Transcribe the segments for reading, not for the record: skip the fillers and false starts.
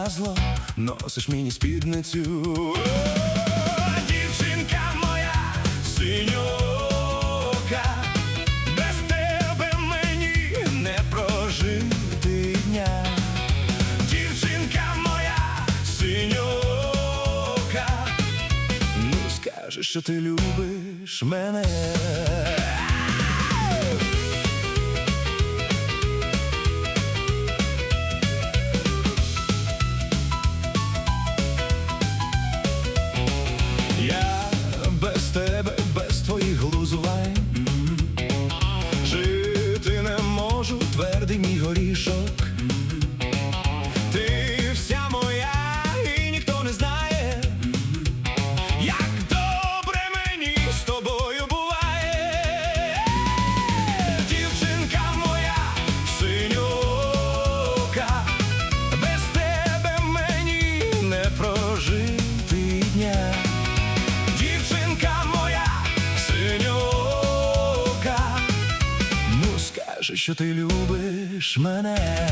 назло носиш мені спідницю. Дівчинка моя синьока, без тебе мені не прожити дня. Дівчинка моя синьока, ну скажи, що ти любиш мене. Без тебе, без твоїх глузувань жити не можу, твердий мій горішок. Ти вся моя і ніхто не знає, як добре мені з тобою буває. Дівчинка моя синьока, без тебе мені не прожити дня. Скажи, що ти любиш мене.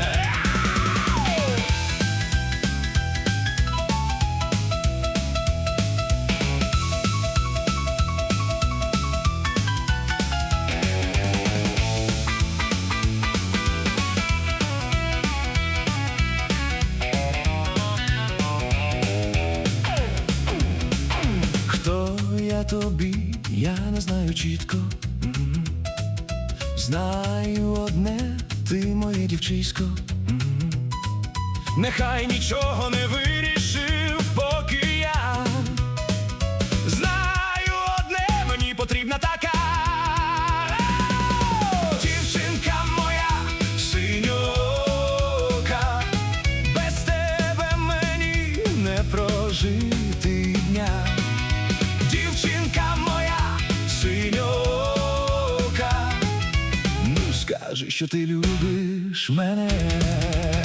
Хто я тобі, я не знаю чітко. Знаю одне, ти моє дівчисько. Нехай нічого не вирішив, поки я знаю одне, мені потрібна така. Дівчинка моя синьока, без тебе мені не прожити дня. Дівчинка моя синьока, скажи, що ти любиш мене.